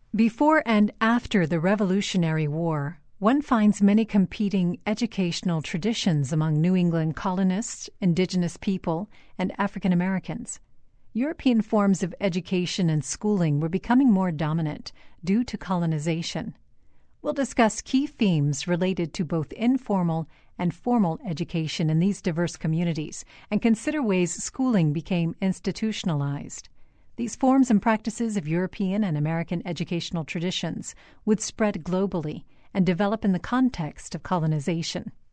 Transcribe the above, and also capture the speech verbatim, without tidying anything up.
Before and after the Revolutionary War, one finds many competing educational traditions among New England colonists, indigenous people, and African Americans. European forms of education and schooling were becoming more dominant due to colonization. We'll discuss key themes related to both informal and formal education in these diverse communities and consider ways schooling became institutionalized. These forms and practices of European and American educational traditions would spread globally and develop in the context of colonization.